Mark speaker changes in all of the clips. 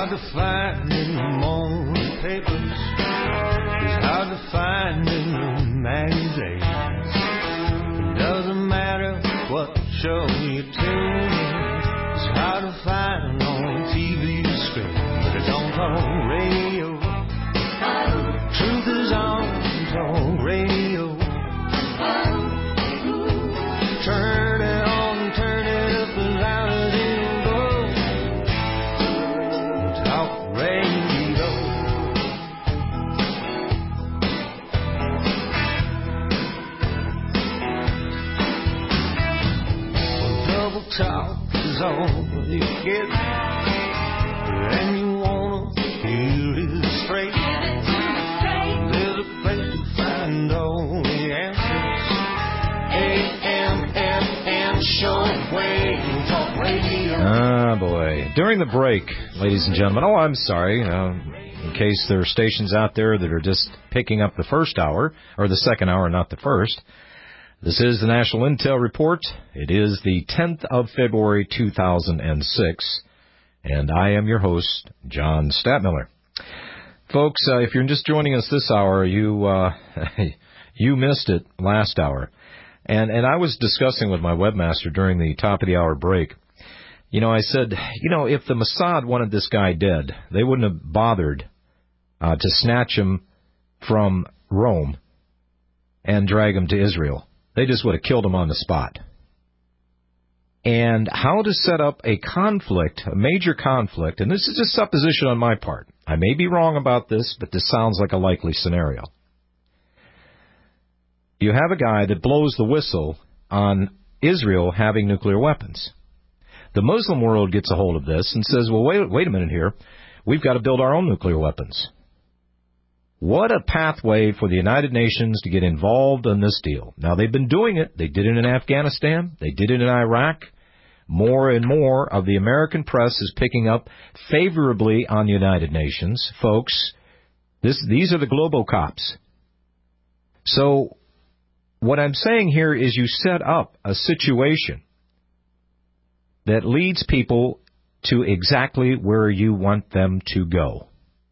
Speaker 1: hard to find in the morning papers. It's hard to find in the magazines. It doesn't matter what show you tune in. It's hard to find on TV screen, but it's on talk radio. Truth is on talk radio. Turn it on, turn it up as loud as it'll go. Talk radio. Well, double talk is all you get, and you wanna hear it straight. There's a place to find all the answers. AM shortwave talk radio.
Speaker 2: Ah, boy. During the break, ladies and gentlemen, I'm sorry, in case there are stations out there that are just picking up the first hour, or the second hour, not the first. This is the National Intel Report. It is the 10th of February, 2006, and I am your host, John Stadtmiller. Folks, if you're just joining us this hour, you missed it last hour. And I was discussing with my webmaster during the top of the hour break. I said, if the Mossad wanted this guy dead, they wouldn't have bothered to snatch him from Rome and drag him to Israel. They just would have killed him on the spot. And how to set up a conflict, a major conflict, and this is just supposition on my part. I may be wrong about this, but this sounds like a likely scenario. You have a guy that blows the whistle on Israel having nuclear weapons. The Muslim world gets a hold of this and says, well, wait a minute here. We've got to build our own nuclear weapons. What a pathway for the United Nations to get involved in this deal. Now, they've been doing it. They did it in Afghanistan. They did it in Iraq. More and more of the American press is picking up favorably on the United Nations. Folks, these are the globo-cops. So what I'm saying here is you set up a situation that leads people to exactly where you want them to go.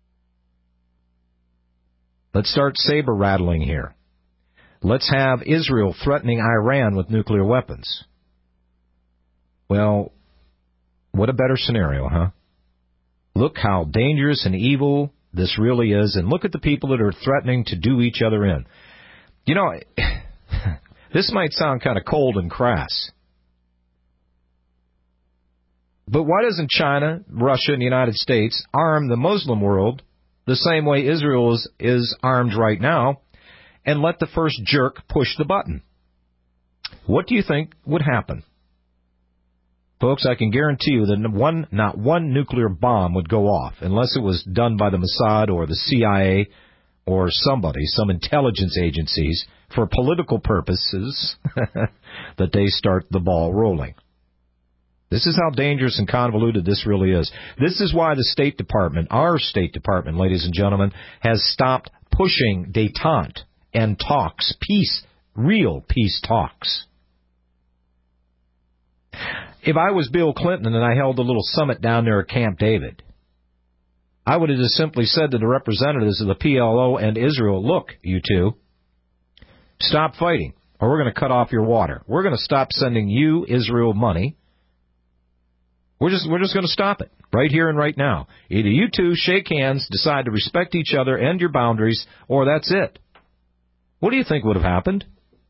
Speaker 2: Let's start saber rattling here. Let's have Israel threatening Iran with nuclear weapons. Well, what a better scenario, huh? Look how dangerous and evil this really is, and look at the people that are threatening to do each other in. This might sound kind of cold and crass. But why doesn't China, Russia, and the United States arm the Muslim world the same way Israel is armed right now and let the first jerk push the button? What do you think would happen? Folks, I can guarantee you that not one nuclear bomb would go off unless it was done by the Mossad or the CIA or somebody, some intelligence agencies, for political purposes, that they start the ball rolling. This is how dangerous and convoluted this really is. This is why the State Department, our State Department, ladies and gentlemen, has stopped pushing détente and talks, real peace talks. If I was Bill Clinton and I held a little summit down there at Camp David, I would have just simply said to the representatives of the PLO and Israel, look, you two, stop fighting, or we're going to cut off your water. We're going to stop sending you, Israel, money. We're just going to stop it right here and right now. Either you two shake hands, decide to respect each other and your boundaries, or that's it. What do you think would have happened?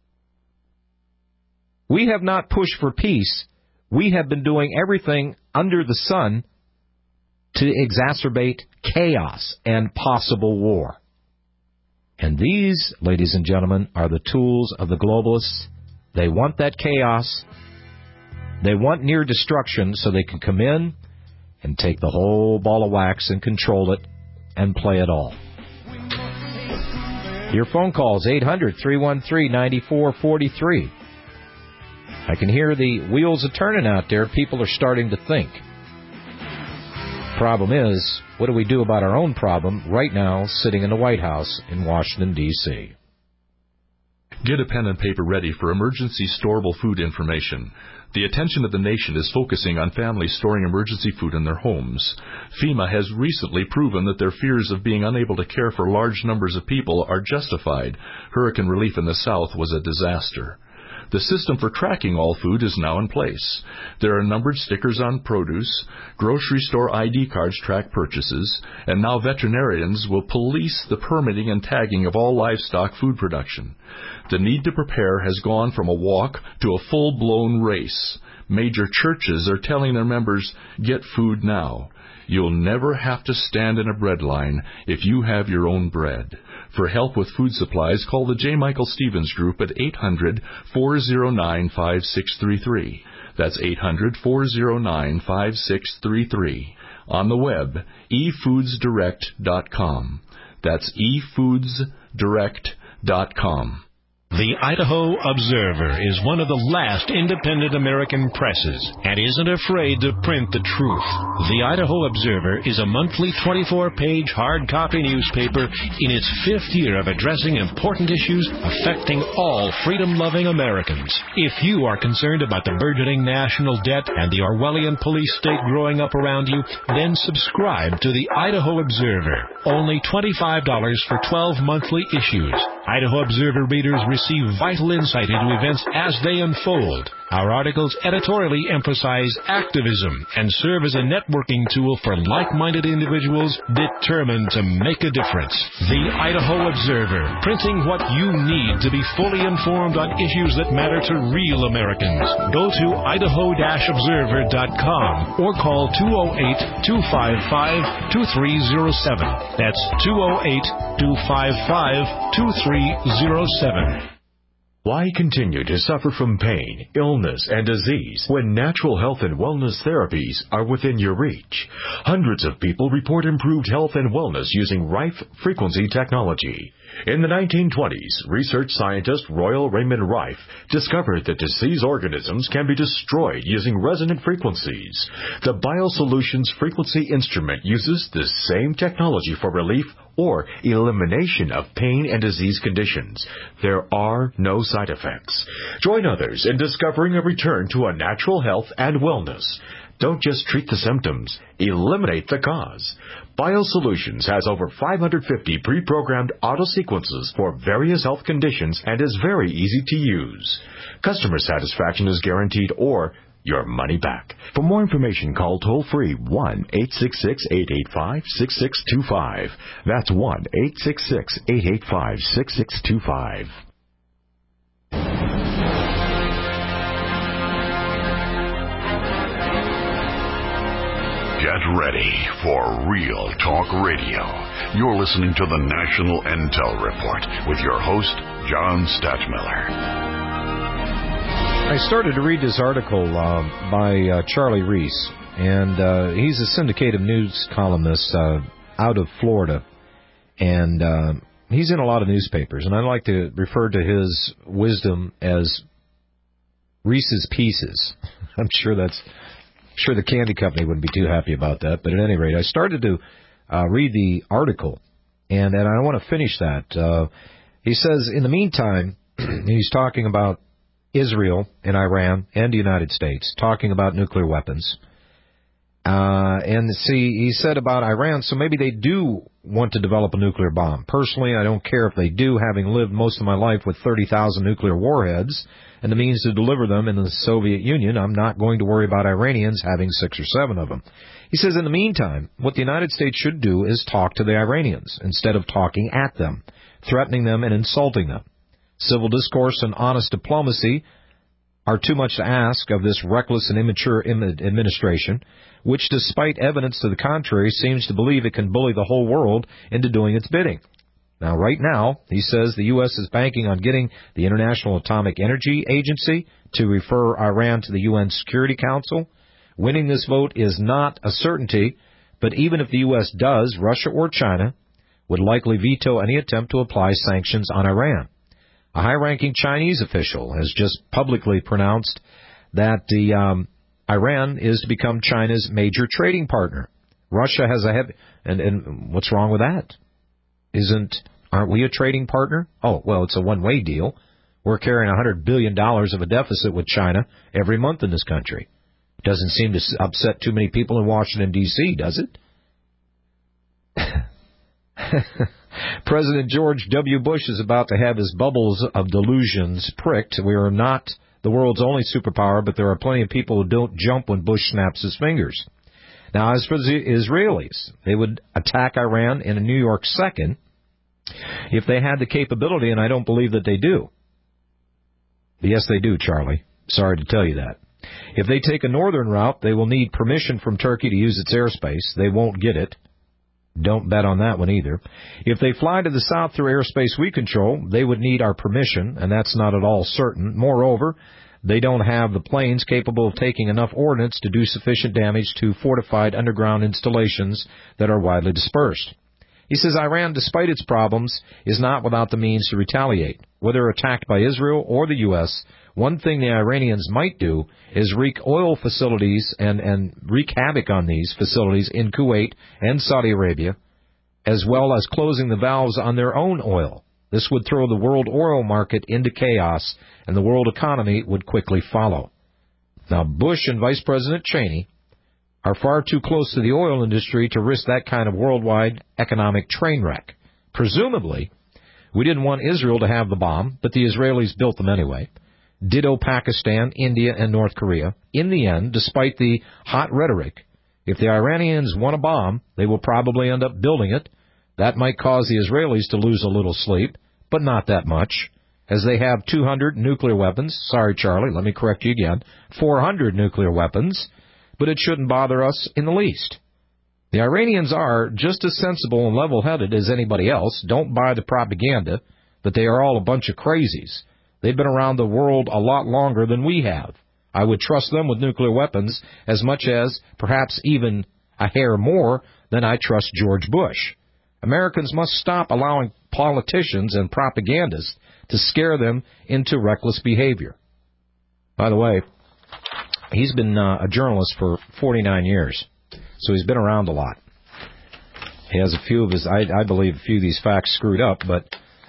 Speaker 2: We have not pushed for peace. We have been doing everything under the sun to exacerbate chaos and possible war. And these, ladies and gentlemen, are the tools of the globalists. They want that chaos. They want near destruction so they can come in and take the whole ball of wax and control it and play it all. Your phone calls, 800-313-9443. I can hear the wheels a-turning out there. People are starting to think. Problem is, what do we do about our own problem right now sitting in the White House in Washington, D.C.?
Speaker 3: Get a pen and paper ready for emergency storable food information. The attention of the nation is focusing on families storing emergency food in their homes. FEMA has recently proven that their fears of being unable to care for large numbers of people are justified. Hurricane relief in the South was a disaster. The system for tracking all food is now in place. There are numbered stickers on produce, grocery store ID cards track purchases, and now veterinarians will police the permitting and tagging of all livestock food production. The need to prepare has gone from a walk to a full-blown race. Major churches are telling their members, get food now. You'll never have to stand in a bread line if you have your own bread. For help with food supplies, call the J. Michael Stevens Group at 800-409-5633. That's 800-409-5633. On the web, efoodsdirect.com. That's efoodsdirect.com.
Speaker 4: The Idaho Observer is one of the last independent American presses and isn't afraid to print the truth. The Idaho Observer is a monthly 24-page hard copy newspaper in its 5th year of addressing important issues affecting all freedom-loving Americans. If you are concerned about the burgeoning national debt and the Orwellian police state growing up around you, then subscribe to the Idaho Observer. Only $25 for 12 monthly issues. Idaho Observer readers receive vital insight into events as they unfold. Our articles editorially emphasize activism and serve as a networking tool for like-minded individuals determined to make a difference. The Idaho Observer, printing what you need to be fully informed on issues that matter to real Americans. Go to idaho-observer.com or call 208-255-2307. That's 208-255-2307.
Speaker 5: Why continue to suffer from pain, illness, and disease when natural health and wellness therapies are within your reach? Hundreds of people report improved health and wellness using Rife frequency technology. In the 1920s, research scientist Royal Raymond Rife discovered that disease organisms can be destroyed using resonant frequencies. The BioSolutions frequency instrument uses the same technology for relief or elimination of pain and disease conditions. There are no side effects. Join others in discovering a return to a natural health and wellness. Don't just treat the symptoms. Eliminate the cause. BioSolutions has over 550 pre-programmed auto-sequences for various health conditions and is very easy to use. Customer satisfaction is guaranteed or your money back. For more information, call toll-free 1-866-885-6625. That's 1-866-885-6625.
Speaker 6: Get ready for Real Talk Radio. You're listening to the National Intel Report with your host, John Stadtmiller.
Speaker 2: I started to read this article by Charlie Reese, and he's a syndicated news columnist out of Florida, and he's in a lot of newspapers, and I like to refer to his wisdom as Reese's Pieces. I'm sure the candy company wouldn't be too happy about that, but at any rate, I started to read the article, and I want to finish that. He says, in the meantime, he's talking about Israel and Iran and the United States, talking about nuclear weapons. And see, he said about Iran, so maybe they do want to develop a nuclear bomb. Personally, I don't care if they do, having lived most of my life with 30,000 nuclear warheads and the means to deliver them in the Soviet Union. I'm not going to worry about Iranians having 6 or 7 of them. He says, in the meantime, what the United States should do is talk to the Iranians instead of talking at them, threatening them and insulting them. Civil discourse and honest diplomacy are too much to ask of this reckless and immature administration, which, despite evidence to the contrary, seems to believe it can bully the whole world into doing its bidding. Now, right now, he says the U.S. is banking on getting the International Atomic Energy Agency to refer Iran to the UN Security Council. Winning this vote is not a certainty, but even if the U.S. does, Russia or China would likely veto any attempt to apply sanctions on Iran. A high-ranking Chinese official has just publicly pronounced that Iran is to become China's major trading partner. Russia has a heavy... And what's wrong with that? Aren't we a trading partner? Oh, well, it's a one-way deal. We're carrying $100 billion of a deficit with China every month in this country. Doesn't seem to upset too many people in Washington, D.C., does it? President George W. Bush is about to have his bubbles of delusions pricked. We are not the world's only superpower, but there are plenty of people who don't jump when Bush snaps his fingers. Now, as for the Israelis, they would attack Iran in a New York second if they had the capability, and I don't believe that they do. Yes, they do, Charlie. Sorry to tell you that. If they take a northern route, they will need permission from Turkey to use its airspace. They won't get it. Don't bet on that one either. If they fly to the south through airspace we control, they would need our permission, and that's not at all certain. Moreover, they don't have the planes capable of taking enough ordnance to do sufficient damage to fortified underground installations that are widely dispersed. He says Iran, despite its problems, is not without the means to retaliate. Whether attacked by Israel or the U.S., one thing the Iranians might do is wreak oil facilities and wreak havoc on these facilities in Kuwait and Saudi Arabia, as well as closing the valves on their own oil. This would throw the world oil market into chaos, and the world economy would quickly follow. Now, Bush and Vice President Cheney are far too close to the oil industry to risk that kind of worldwide economic train wreck. Presumably, we didn't want Israel to have the bomb, but the Israelis built them anyway. Ditto Pakistan, India, and North Korea. In the end, despite the hot rhetoric, if the Iranians want a bomb, they will probably end up building it. That might cause the Israelis to lose a little sleep, but not that much, as they have 200 nuclear weapons. Sorry, Charlie, let me correct you again. 400 nuclear weapons, but it shouldn't bother us in the least. The Iranians are just as sensible and level-headed as anybody else. Don't buy the propaganda that they are all a bunch of crazies. They've been around the world a lot longer than we have. I would trust them with nuclear weapons as much as, perhaps even a hair more, than I trust George Bush. Americans must stop allowing politicians and propagandists to scare them into reckless behavior. By the way, he's been a journalist for 49 years, so he's been around a lot. He has a few of his, I believe, a few of these facts screwed up, but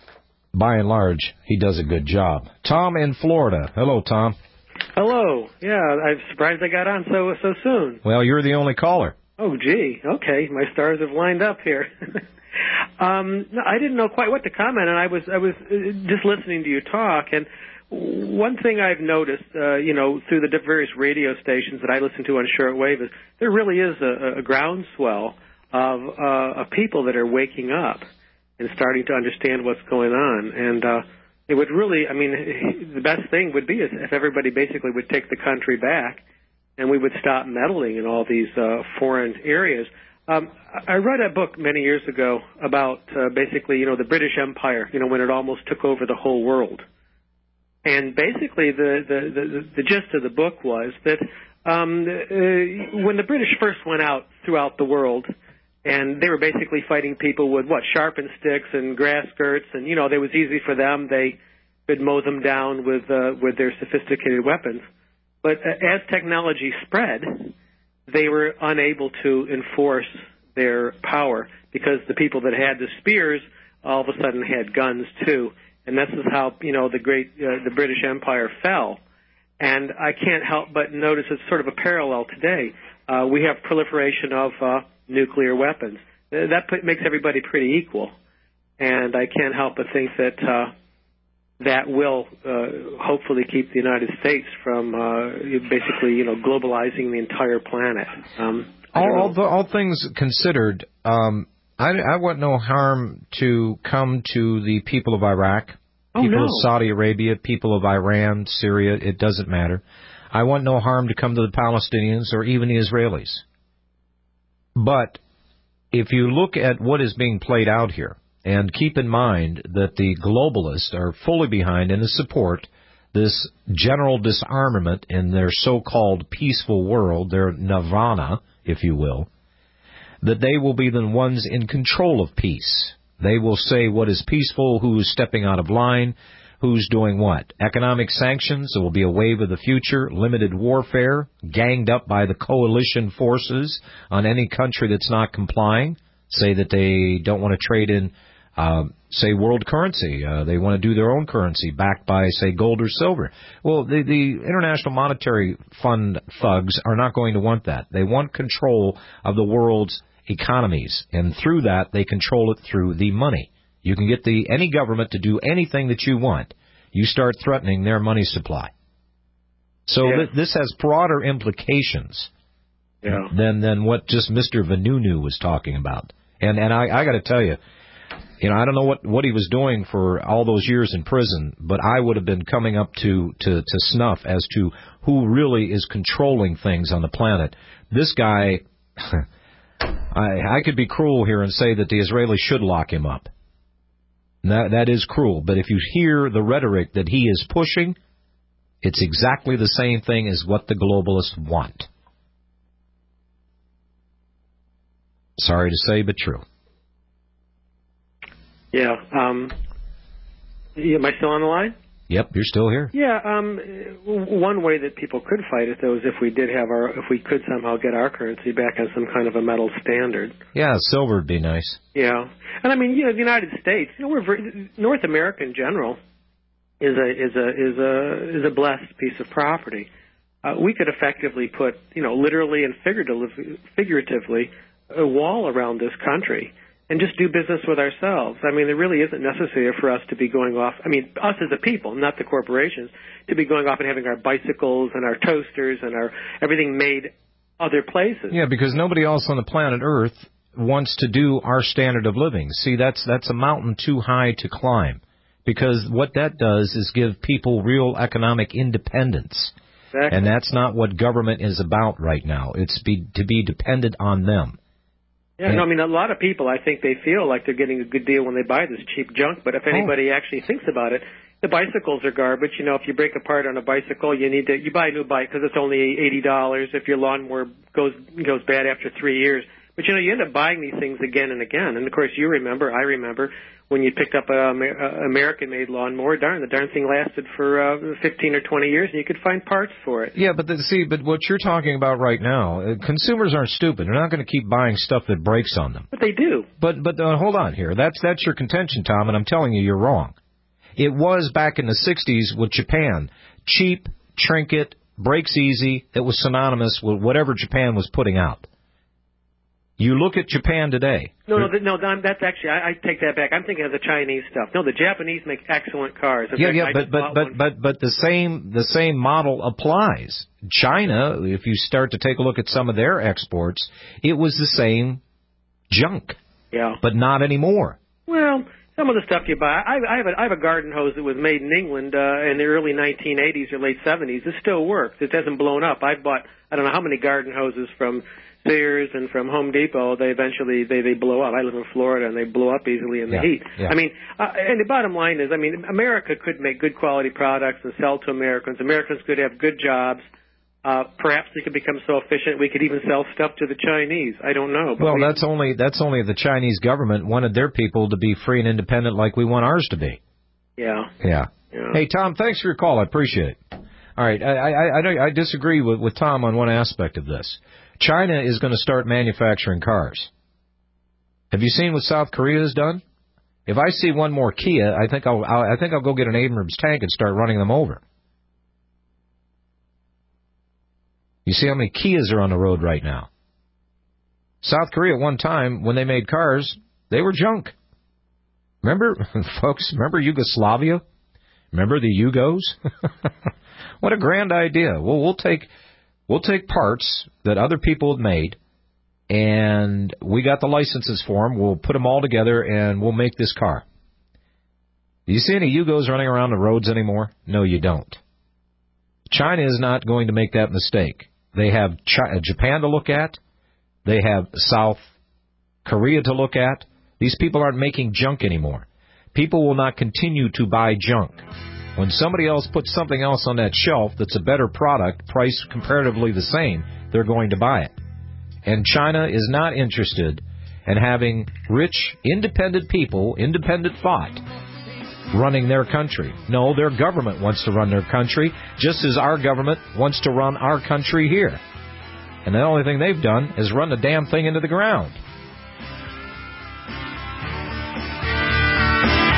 Speaker 2: by and large, he does a good job. Tom in Florida. Hello, Tom.
Speaker 7: Hello. Yeah, I'm surprised I got on so soon.
Speaker 2: Well, you're the only caller.
Speaker 7: Oh, gee. Okay, my stars have lined up here. No, I didn't know quite what to comment, and I was just listening to you talk. And one thing I've noticed, through the various radio stations that I listen to on shortwave, is there really is a groundswell of people that are waking up and starting to understand what's going on. And it would really, the best thing would be if everybody basically would take the country back and we would stop meddling in all these foreign areas. I read a book many years ago about basically, the British Empire, when it almost took over the whole world. And basically the gist of the book was that when the British first went out throughout the world, and they were basically fighting people with, sharpened sticks and grass skirts, and, it was easy for them. They could mow them down with their sophisticated weapons. But as technology spread, they were unable to enforce their power because the people that had the spears all of a sudden had guns too. And this is how, the British Empire fell. And I can't help but notice it's sort of a parallel today. We have proliferation of nuclear weapons. That makes everybody pretty equal. And I can't help but think that that will hopefully keep the United States from basically, globalizing the entire planet.
Speaker 2: All things considered, I want no harm to come to the people of Iraq, people of Saudi Arabia, people of Iran, Syria, it doesn't matter. I want no harm to come to the Palestinians or even the Israelis. But if you look at what is being played out here, and keep in mind that the globalists are fully behind and support this general disarmament in their so-called peaceful world, their nirvana, if you will, that they will be the ones in control of peace. They will say what is peaceful, who's stepping out of line, who's doing what. Economic sanctions, there will be a wave of the future, limited warfare, ganged up by the coalition forces on any country that's not complying, say that they don't want to trade in say, world currency. They want to do their own currency backed by, say, gold or silver. Well, the International Monetary Fund thugs are not going to want that. They want control of the world's economies, and through that, they control it through the money. You can get any government to do anything that you want. You start threatening their money supply. So this has broader implications than what just Mr. Vanunu was talking about. And I got to tell you, I don't know what he was doing for all those years in prison, but I would have been coming up to snuff as to who really is controlling things on the planet. This guy, I could be cruel here and say that the Israelis should lock him up. That is cruel, but if you hear the rhetoric that he is pushing, it's exactly the same thing as what the globalists want. Sorry to say, but true.
Speaker 7: Yeah. Am I still on the line?
Speaker 2: Yep, you're still here.
Speaker 7: Yeah. One way that people could fight it, though, is if we could somehow get our currency back on some kind of a metal standard.
Speaker 2: Yeah, silver would be nice.
Speaker 7: Yeah, and I mean, the United States, North America in general is a blessed piece of property. We could effectively put, literally and figuratively, a wall around this country and just do business with ourselves. I mean, it really isn't necessary for us to be going off, us as a people, not the corporations, to be going off and having our bicycles and our toasters and our everything made other places.
Speaker 2: Yeah, because nobody else on the planet Earth wants to do our standard of living. See, that's a mountain too high to climb, because what that does is give people real economic independence. Exactly. And that's not what government is about right now. It's to be dependent on them.
Speaker 7: Yeah, a lot of people, I think they feel like they're getting a good deal when they buy this cheap junk, but if anybody actually thinks about it, the bicycles are garbage. If you break apart on a bicycle, you buy a new bike because it's only $80 if your lawnmower goes bad after 3 years. But, you end up buying these things again and again. And, of course, I remember, when you picked up an American-made lawnmower, the darn thing lasted for 15 or 20 years, and you could find parts for it.
Speaker 2: Yeah, but what you're talking about right now, consumers aren't stupid. They're not going to keep buying stuff that breaks on them.
Speaker 7: But they do.
Speaker 2: But hold on here. That's your contention, Tom, and I'm telling you you're wrong. It was back in the 60s with Japan. Cheap, trinket, breaks easy. It was synonymous with whatever Japan was putting out. You look at Japan today.
Speaker 7: No, that's actually, I take that back. I'm thinking of the Chinese stuff. No, the Japanese make excellent cars.
Speaker 2: But the same model applies. China, if you start to take a look at some of their exports, it was the same junk.
Speaker 7: Yeah.
Speaker 2: But not anymore.
Speaker 7: Well, some of the stuff you buy, I have a garden hose that was made in England in the early 1980s or late 70s. It still works. It hasn't blown up. I bought, I don't know how many garden hoses from Sears and from Home Depot. They eventually they blow up. I live in Florida, and they blow up easily in the heat. Yeah. And the bottom line is, America could make good quality products and sell to Americans. Americans could have good jobs. Perhaps we could become so efficient we could even sell stuff to the Chinese. I don't know.
Speaker 2: Well, that's only the Chinese government wanted their people to be free and independent like we want ours to be.
Speaker 7: Yeah.
Speaker 2: Hey, Tom, thanks for your call. I appreciate it. All right, I disagree with Tom on one aspect of this. China is going to start manufacturing cars. Have you seen what South Korea has done? If I see one more Kia, I think I'll go get an Abrams tank and start running them over. You see how many Kias are on the road right now? South Korea, at one time, when they made cars, they were junk. Remember, folks, remember Yugoslavia? Remember the Yugos? What a grand idea. Well, we'll take parts that other people had made, and we got the licenses for them. We'll put them all together, and we'll make this car. Do you see any Yugos running around the roads anymore? No, you don't. China is not going to make that mistake. They have Japan to look at. They have South Korea to look at. These people aren't making junk anymore. People will not continue to buy junk. When somebody else puts something else on that shelf that's a better product, priced comparatively the same, they're going to buy it. And China is not interested in having rich, independent people, independent thought, running their country. No, their government wants to run their country, just as our government wants to run our country here. And the only thing they've done is run the damn thing into the ground.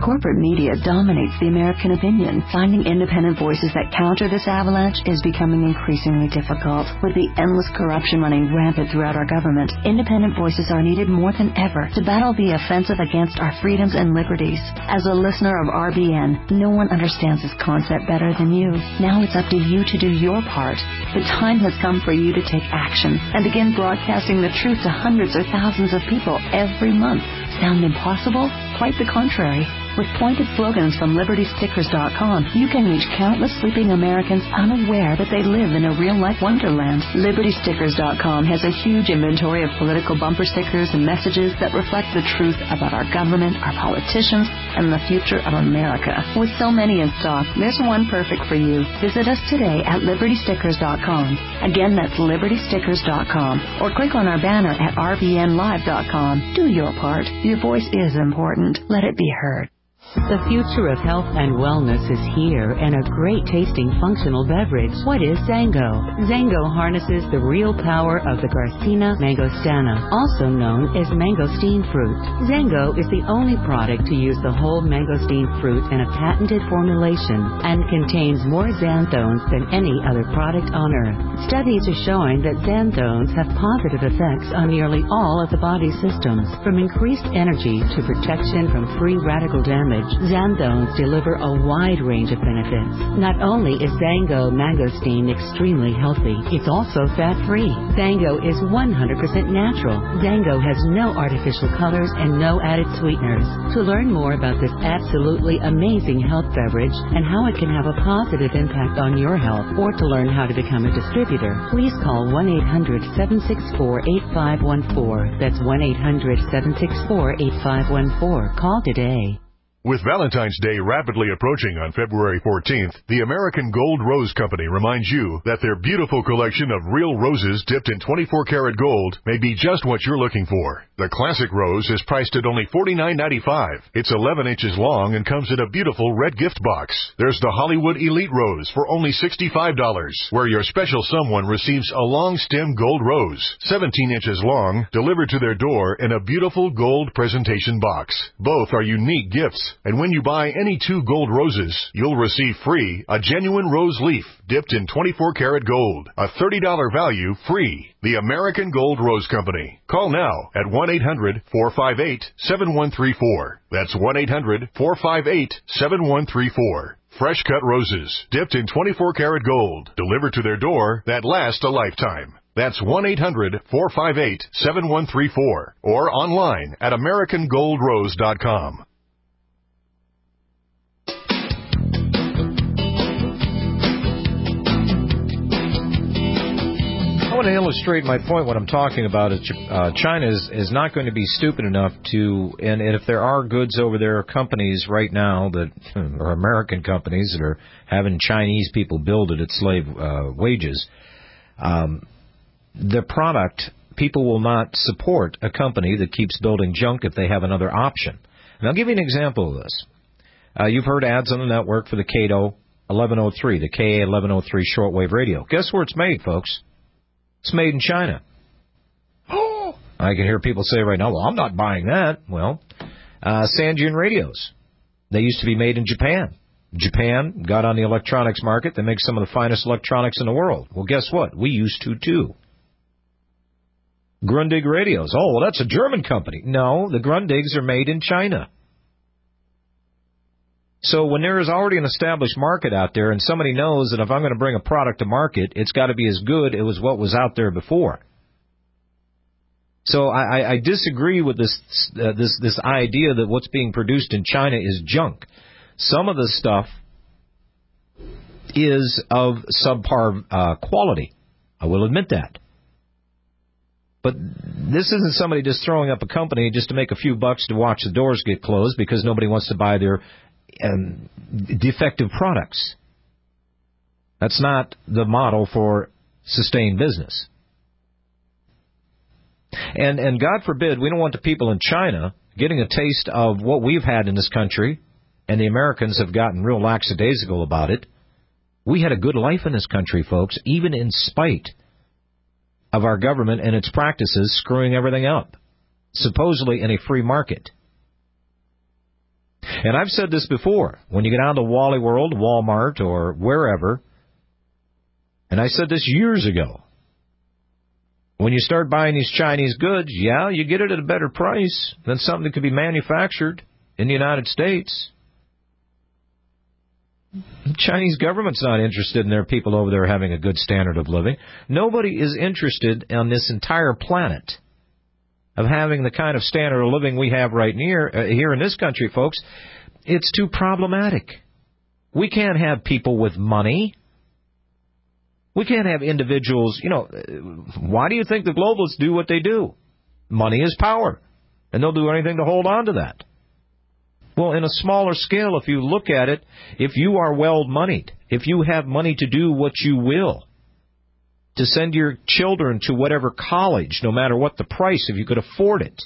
Speaker 8: Corporate media dominates the American opinion. Finding independent voices that counter this avalanche is becoming increasingly difficult. With the endless corruption running rampant throughout our government, independent voices are needed more than ever to battle the offensive against our freedoms and liberties. As a listener of RBN, no one understands this concept better than you. Now it's up to you to do your part. The time has come for you to take action and begin broadcasting the truth to hundreds or thousands of people every month. Sound impossible? Quite the contrary. With pointed slogans from LibertyStickers.com, you can reach countless sleeping Americans unaware that they live in a real-life wonderland. LibertyStickers.com has a huge inventory of political bumper stickers and messages that reflect the truth about our government, our politicians, and the future of America. With so many in stock, there's one perfect for you. Visit us today at LibertyStickers.com. Again, that's LibertyStickers.com. Or click on our banner at RBNLive.com. Do your part. Your voice is important. Let it be heard.
Speaker 9: The future of health and wellness is here, and a great-tasting functional beverage. What is Zango? Zango harnesses the real power of the Garcinia mangostana, also known as mangosteen fruit. Zango is the only product to use the whole mangosteen fruit in a patented formulation and contains more xanthones than any other product on Earth. Studies are showing that xanthones have positive effects on nearly all of the body's systems, from increased energy to protection from free radical damage. Xanthones deliver a wide range of benefits. Not only is Zango mangosteen extremely healthy, it's also fat-free. Zango is 100% natural. Zango has no artificial colors and no added sweeteners. To learn more about this absolutely amazing health beverage and how it can have a positive impact on your health, or to learn how to become a distributor, please call 1-800-764-8514. That's 1-800-764-8514. Call today.
Speaker 10: With Valentine's Day rapidly approaching on February 14th, the American Gold Rose Company reminds you that their beautiful collection of real roses dipped in 24-karat gold may be just what you're looking for. The classic rose is priced at only $49.95. It's 11 inches long and comes in a beautiful red gift box. There's the Hollywood Elite Rose for only $65, where your special someone receives a long-stem gold rose, 17 inches long, delivered to their door in a beautiful gold presentation box. Both are unique gifts. And when you buy any 2 gold roses, you'll receive free a genuine rose leaf dipped in 24-karat gold. A $30 value free. The American Gold Rose Company. Call now at 1-800-458-7134. That's 1-800-458-7134. Fresh cut roses dipped in 24-karat gold, delivered to their door that last a lifetime. That's 1-800-458-7134 or online at AmericanGoldRose.com.
Speaker 2: I want to illustrate my point. What I'm talking about is China is not going to be stupid enough to, and if there are goods over there, companies right now that are American companies that are having Chinese people build it at slave wages, the product, people will not support a company that keeps building junk if they have another option. And I'll give you an example of this. You've heard ads on the network for the Kato 1103, the KA 1103 shortwave radio. Guess where it's made, folks? It's made in China. Oh, I can hear people say right now, well, I'm not buying that. Well, Sanjin radios. They used to be made in Japan. Japan got on the electronics market. They make some of the finest electronics in the world. Well, guess what? We used to, too. Grundig radios. Oh, well, that's a German company. No, the Grundigs are made in China. So when there is already an established market out there and somebody knows that if I'm going to bring a product to market, it's got to be as good as what was out there before. So I disagree with this idea that what's being produced in China is junk. Some of the stuff is of subpar quality. I will admit that. But this isn't somebody just throwing up a company just to make a few bucks to watch the doors get closed because nobody wants to buy their defective products. That's not the model for sustained business. And God forbid, we don't want the people in China getting a taste of what we've had in this country, and the Americans have gotten real lackadaisical about it. We had a good life in this country, folks, even in spite of our government and its practices screwing everything up, supposedly in a free market. And I've said this before. When you get down to Wally World, Walmart, or wherever, and I said this years ago, when you start buying these Chinese goods, yeah, you get it at a better price than something that could be manufactured in the United States. The Chinese government's not interested in their people over there having a good standard of living. Nobody is interested on this entire planet of having the kind of standard of living we have right here in this country, folks. It's too problematic. We can't have people with money. We can't have individuals, why do you think the globalists do what they do? Money is power, and they'll do anything to hold on to that. Well, in a smaller scale, if you look at it, if you are well-moneyed, if you have money to do what you will, to send your children to whatever college, no matter what the price, if you could afford it,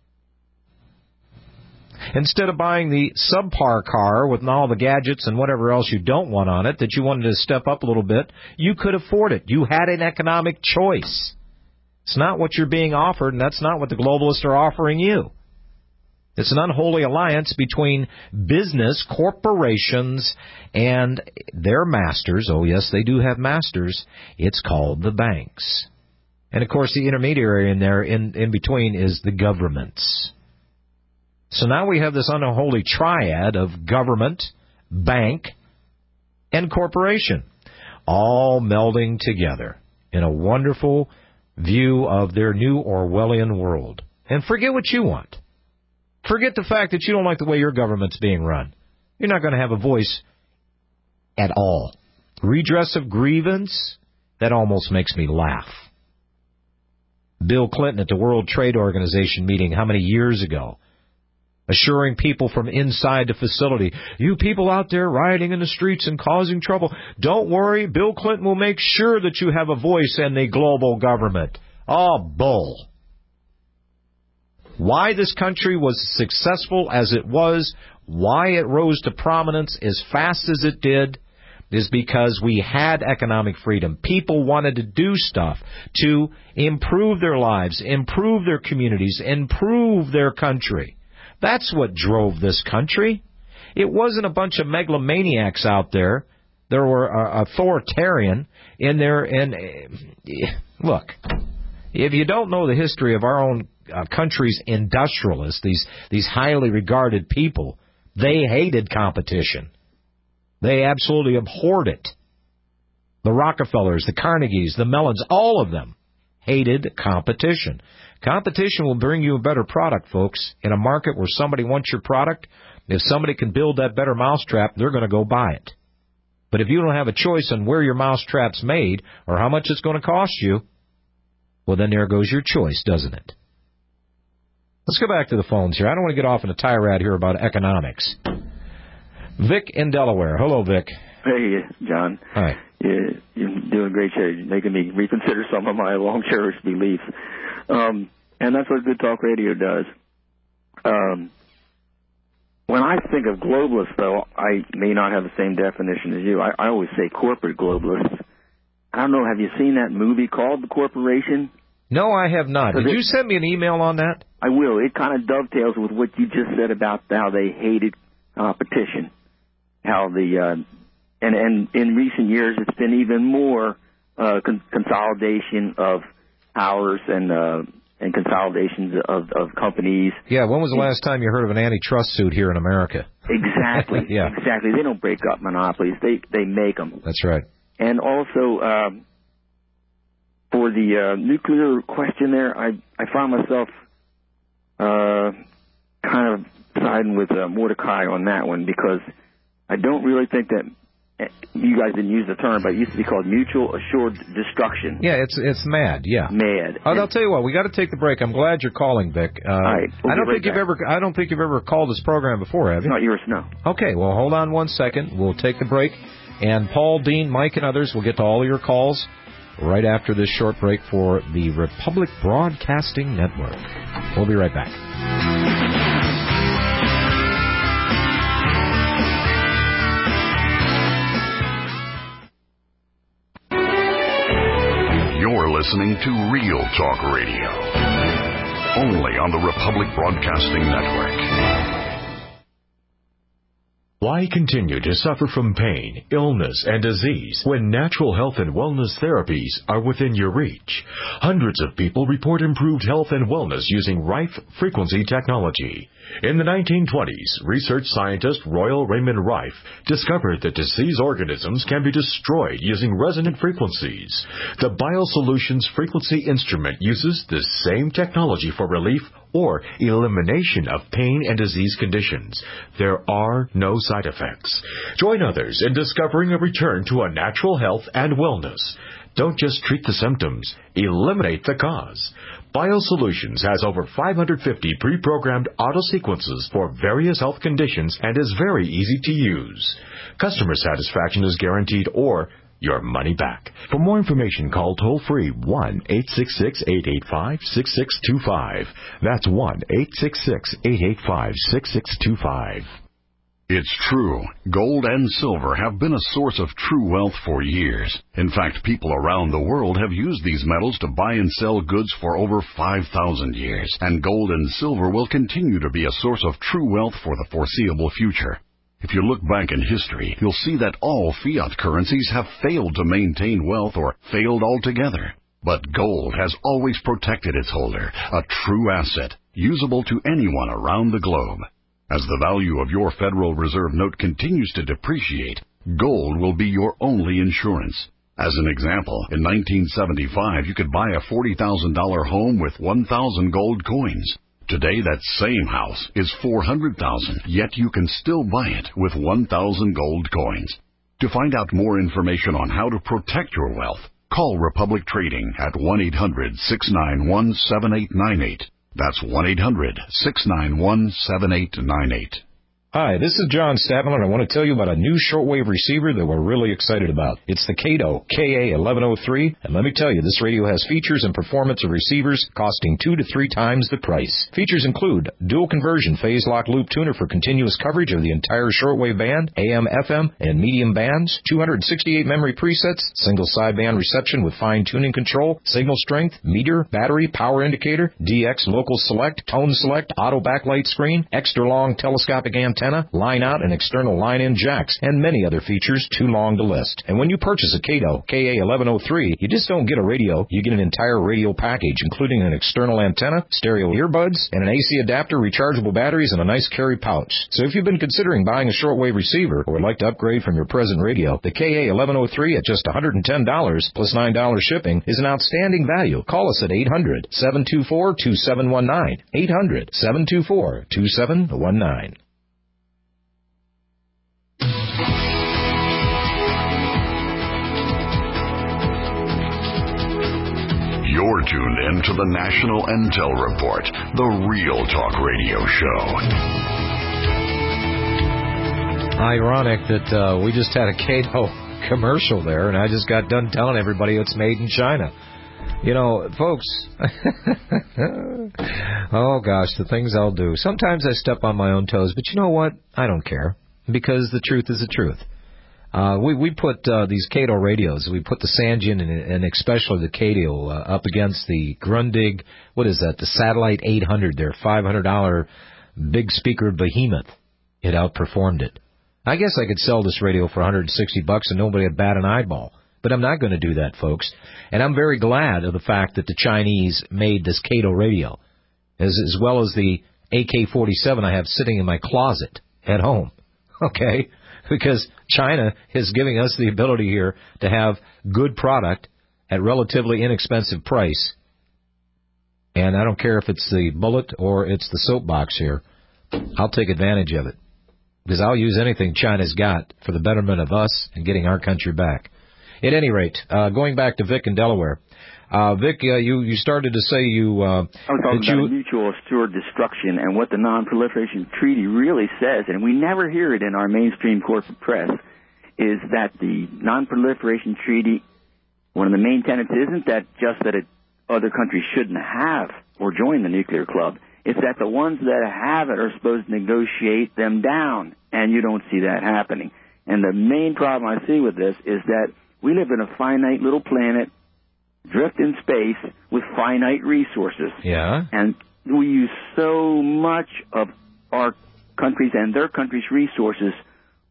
Speaker 2: instead of buying the subpar car with all the gadgets and whatever else you don't want on it, that you wanted to step up a little bit, you could afford it. You had an economic choice. It's not what you're being offered, and that's not what the globalists are offering you. It's an unholy alliance between business, corporations, and their masters. Oh, yes, they do have masters. It's called the banks. And, of course, the intermediary in there, in between, is the governments. So now we have this unholy triad of government, bank, and corporation, all melding together in a wonderful view of their new Orwellian world. And forget what you want. Forget the fact that you don't like the way your government's being run. You're not going to have a voice at all. Redress of grievance, that almost makes me laugh. Bill Clinton at the World Trade Organization meeting how many years ago, assuring people from inside the facility, you people out there rioting in the streets and causing trouble, don't worry, Bill Clinton will make sure that you have a voice in the global government. Oh, bull. Why this country was successful as it was, why it rose to prominence as fast as it did, is because we had economic freedom. People wanted to do stuff to improve their lives, improve their communities, improve their country. That's what drove this country. It wasn't a bunch of megalomaniacs out there. There were authoritarian in there. And look, if you don't know the history of our own country's industrialists, these highly regarded people, they hated competition. They absolutely abhorred it. The Rockefellers, the Carnegies, the Mellons, all of them hated competition. Competition will bring you a better product, folks. In a market where somebody wants your product, if somebody can build that better mousetrap, they're going to go buy it. But if you don't have a choice on where your mousetrap's made or how much it's going to cost you, well, then there goes your choice, doesn't it? Let's go back to the phones here. I don't want to get off in a tirade here about economics. Vic in Delaware. Hello, Vic.
Speaker 11: Hey, John.
Speaker 2: Hi.
Speaker 11: You're doing a great show. You're making me reconsider some of my long-cherished beliefs. And that's what Good Talk Radio does. When I think of globalists, though, I may not have the same definition as you. I always say corporate globalists. I don't know, have you seen that movie called The Corporation?
Speaker 2: No, I have not. Did you send me an email on that?
Speaker 11: I will. It kind of dovetails with what you just said about how they hated competition. How and in recent years it's been even more consolidation of powers and consolidations of companies.
Speaker 2: Yeah, when was the last time you heard of an antitrust suit here in America?
Speaker 11: Exactly.
Speaker 2: Yeah.
Speaker 11: Exactly. They don't break up monopolies. They make them.
Speaker 2: That's right.
Speaker 11: And also, for the nuclear question there, I found myself kind of siding with Mordecai on that one, because I don't really think that you guys didn't use the term, but it used to be called mutual assured destruction.
Speaker 2: Yeah, it's MAD. Yeah,
Speaker 11: MAD.
Speaker 2: I'll tell you what, we got to take the break. I'm glad you're calling, Vic.
Speaker 11: All right,
Speaker 2: I don't think you've ever called this program before, have you?
Speaker 11: Not yours, no.
Speaker 2: Okay, well, hold on 1 second. We'll take the break, and Paul, Dean, Mike, and others will get to all of your calls right after this short break for the Republic Broadcasting Network. We'll be right back.
Speaker 6: You're listening to Real Talk Radio, only on the Republic Broadcasting Network.
Speaker 5: Why continue to suffer from pain, illness, and disease when natural health and wellness therapies are within your reach? Hundreds of people report improved health and wellness using Rife frequency technology. In the 1920s, research scientist Royal Raymond Rife discovered that diseased organisms can be destroyed using resonant frequencies. The BioSolutions frequency instrument uses the same technology for relief or elimination of pain and disease conditions. There are no side effects. Join others in discovering a return to a natural health and wellness. Don't just treat the symptoms, eliminate the cause. BioSolutions has over 550 pre-programmed auto-sequences for various health conditions and is very easy to use. Customer satisfaction is guaranteed or your money back. For more information, call toll-free 1-866-885-6625. That's 1-866-885-6625.
Speaker 6: It's true. Gold and silver have been a source of true wealth for years. In fact, people around the world have used these metals to buy and sell goods for over 5,000 years. And gold and silver will continue to be a source of true wealth for the foreseeable future. If you look back in history, you'll see that all fiat currencies have failed to maintain wealth or failed altogether. But gold has always protected its holder, a true asset, usable to anyone around the globe. As the value of your Federal Reserve note continues to depreciate, gold will be your only insurance. As an example, in 1975, you could buy a $40,000 home with 1,000 gold coins. Today, that same house is $400,000, yet you can still buy it with 1,000 gold coins. To find out more information on how to protect your wealth, call Republic Trading at 1-800-691-7898. That's 1-800-691-7898.
Speaker 2: Hi, this is John Statmiller, and I want to tell you about a new shortwave receiver that we're really excited about. It's the Kato KA1103, and let me tell you, this radio has features and performance of receivers costing 2 to 3 times the price. Features include dual conversion phase lock loop tuner for continuous coverage of the entire shortwave band, AM, FM, and medium bands, 268 memory presets, single sideband reception with fine tuning control, signal strength, meter, battery, power indicator, DX local select, tone select, auto backlight screen, extra long telescopic antenna, line out and external line-in jacks, and many other features too long to list. And when you purchase a Kato KA1103, you just don't get a radio, you get an entire radio package, including an external antenna, stereo earbuds, and an AC adapter, rechargeable batteries, and a nice carry pouch. So if you've been considering buying a shortwave receiver or would like to upgrade from your present radio, the KA1103 at just $110 plus $9 shipping is an outstanding value. Call us at 800-724-2719. 800-724-2719.
Speaker 6: You're tuned in to the National Intel Report, the Real Talk Radio show.
Speaker 2: Ironic that we just had a Kato commercial there, and I just got done telling everybody it's made in China. You know, folks, oh gosh, the things I'll do. Sometimes I step on my own toes, but you know what? I don't care, because the truth is the truth. We put these Kato radios, we put the Sangean and especially the Kato up against the Grundig, what is that, the Satellite 800, their $500 big speaker behemoth. It outperformed it. I guess I could sell this radio for $160 and nobody would bat an eyeball. But I'm not going to do that, folks. And I'm very glad of the fact that the Chinese made this Kato radio, as well as the AK-47 I have sitting in my closet at home. Okay? Because China is giving us the ability here to have good product at relatively inexpensive price. And I don't care if it's the bullet or it's the soapbox here. I'll take advantage of it. Because I'll use anything China's got for the betterment of us and getting our country back. At any rate, going back to Vic in Delaware. Vic, you started to say you...
Speaker 11: I was talking about mutual assured destruction and what the Non-Proliferation Treaty really says, and we never hear it in our mainstream corporate press, is that the Non-Proliferation Treaty, one of the main tenets isn't that just that other countries shouldn't have or join the nuclear club. It's that the ones that have it are supposed to negotiate them down, and you don't see that happening. And the main problem I see with this is that we live in a finite little planet, drift in space with finite resources.
Speaker 2: Yeah.
Speaker 11: And we use so much of our countries and their countries' resources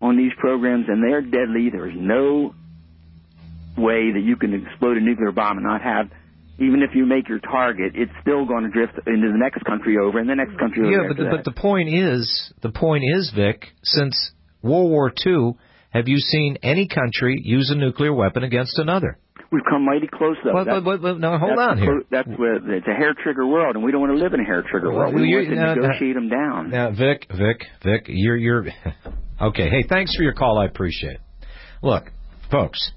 Speaker 11: on these programs, and they're deadly. There's no way that you can explode a nuclear bomb and not have, even if you make your target, it's still going to drift into the next country over and the next country over.
Speaker 2: Yeah, but the point is, Vic, since World War II, have you seen any country use a nuclear weapon against another?
Speaker 11: We've come mighty close, though.
Speaker 2: No, hold on here.
Speaker 11: That's where it's a hair-trigger world, and we don't want to live in a hair-trigger world. We want to negotiate them down.
Speaker 2: Now, Vic, you're okay. Hey, thanks for your call. I appreciate it. Look, folks,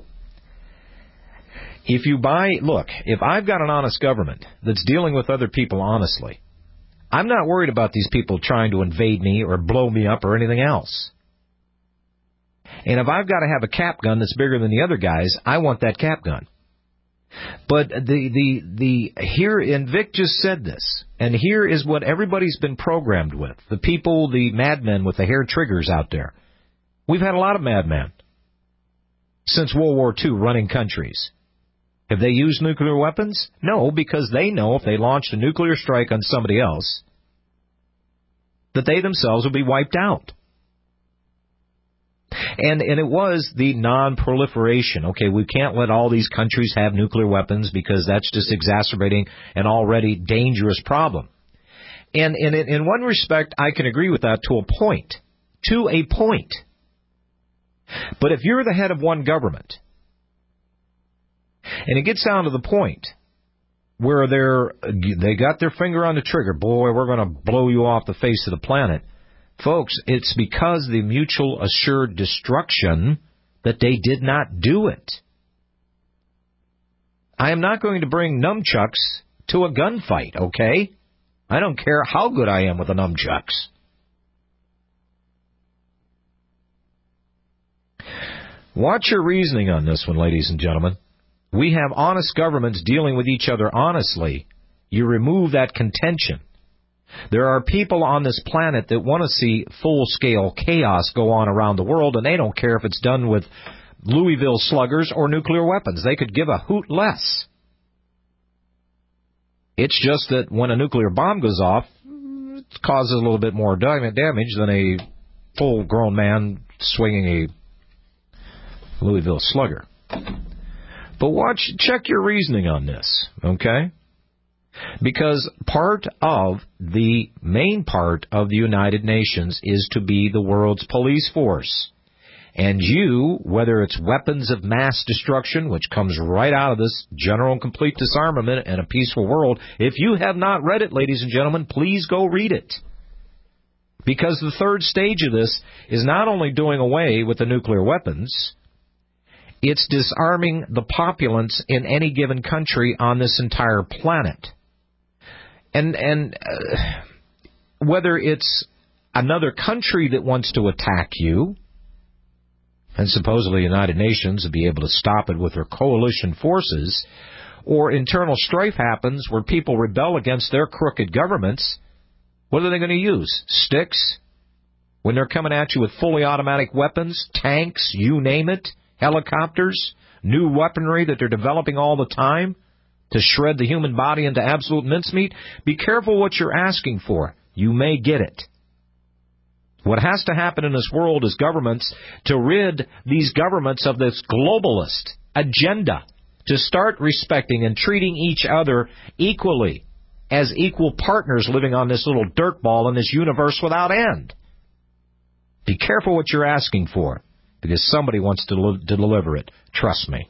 Speaker 2: if I've got an honest government that's dealing with other people honestly, I'm not worried about these people trying to invade me or blow me up or anything else. And if I've got to have a cap gun that's bigger than the other guys, I want that cap gun. But here, and Vic just said this, and here is what everybody's been programmed with. The people, the madmen with the hair triggers out there. We've had a lot of madmen since World War II running countries. Have they used nuclear weapons? No, because they know if they launched a nuclear strike on somebody else, that they themselves will be wiped out. And it was the non-proliferation. Okay, we can't let all these countries have nuclear weapons because that's just exacerbating an already dangerous problem. And in one respect, I can agree with that to a point. To a point. But if you're the head of one government, and it gets down to the point where they got their finger on the trigger, boy, we're going to blow you off the face of the planet. Folks, it's because the mutual assured destruction that they did not do it. I am not going to bring nunchucks to a gunfight, okay? I don't care how good I am with the nunchucks. Watch your reasoning on this one, ladies and gentlemen. We have honest governments dealing with each other honestly. You remove that contention. There are people on this planet that want to see full-scale chaos go on around the world, and they don't care if it's done with Louisville sluggers or nuclear weapons. They could give a hoot less. It's just that when a nuclear bomb goes off, it causes a little bit more damage than a full-grown man swinging a Louisville slugger. But check your reasoning on this, okay? Because the main part of the United Nations is to be the world's police force. And you, whether it's weapons of mass destruction, which comes right out of this general and complete disarmament and a peaceful world, if you have not read it, ladies and gentlemen, please go read it. Because the third stage of this is not only doing away with the nuclear weapons, it's disarming the populace in any given country on this entire planet. And whether it's another country that wants to attack you, and supposedly the United Nations would be able to stop it with their coalition forces, or internal strife happens where people rebel against their crooked governments, what are they going to use? Sticks? When they're coming at you with fully automatic weapons, tanks, you name it, helicopters, new weaponry that they're developing all the time to shred the human body into absolute mincemeat? Be careful what you're asking for. You may get it. What has to happen in this world is governments to rid these governments of this globalist agenda to start respecting and treating each other equally as equal partners living on this little dirt ball in this universe without end. Be careful what you're asking for, because somebody wants to deliver it. Trust me.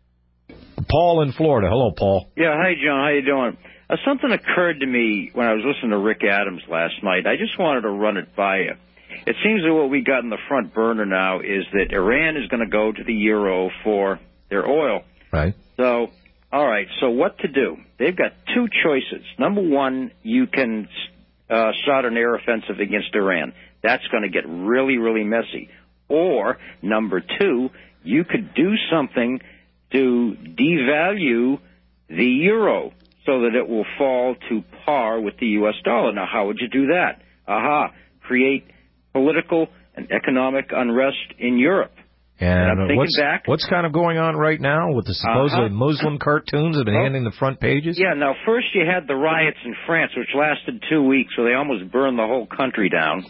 Speaker 2: Paul in Florida. Hello, Paul.
Speaker 12: Yeah, hi, John. How you doing? Something occurred to me when I was listening to Rick Adams last night. I just wanted to run it by you. It seems that what we got in the front burner now is that Iran is going to go to the euro for their oil.
Speaker 2: Right.
Speaker 12: So, all right, so what to do? They've got two choices. Number one, you can start an air offensive against Iran. That's going to get really, really messy. Or, number two, you could do something to devalue the euro so that it will fall to par with the U.S. dollar. Now, how would you do that? Create political and economic unrest in Europe.
Speaker 2: And I'm thinking what's kind of going on right now with the supposedly Muslim cartoons that have been handing the front pages?
Speaker 12: Yeah, now, first you had the riots in France, which lasted 2 weeks, so they almost burned the whole country down.